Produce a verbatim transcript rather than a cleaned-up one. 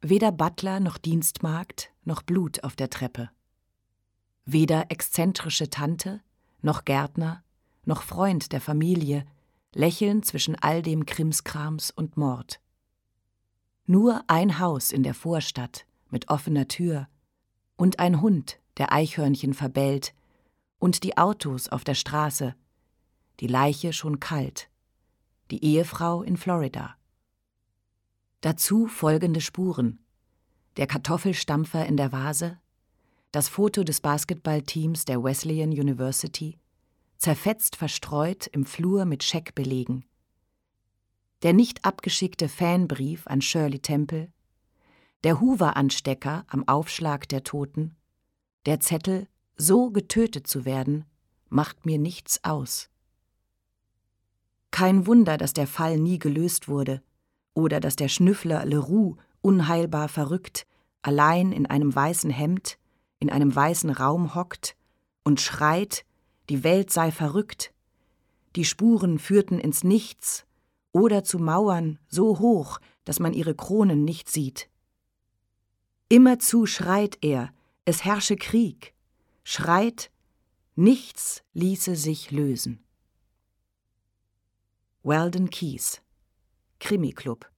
Weder Butler noch Dienstmagd noch Blut auf der Treppe. Weder exzentrische Tante noch Gärtner noch Freund der Familie lächeln zwischen all dem Krimskrams und Mord. Nur ein Haus in der Vorstadt mit offener Tür und ein Hund, der Eichhörnchen verbellt, und die Autos auf der Straße, die Leiche schon kalt, die Ehefrau in Florida. Dazu folgende Spuren: der Kartoffelstampfer in der Vase, das Foto des Basketballteams der Wesleyan University, zerfetzt verstreut im Flur mit Scheckbelegen, der nicht abgeschickte Fanbrief an Shirley Temple, der Hoover-Anstecker am Aufschlag der Toten, der Zettel, so getötet zu werden, macht mir nichts aus. Kein Wunder, dass der Fall nie gelöst wurde oder dass der Schnüffler Leroux unheilbar verrückt, allein in einem weißen Hemd, in einem weißen Raum hockt und schreit, die Welt sei verrückt, die Spuren führten ins Nichts oder zu Mauern so hoch, dass man ihre Kronen nicht sieht. Immerzu schreit er, es herrsche Krieg, schreit, nichts ließe sich lösen. Weldon Kees, Krimi-Club.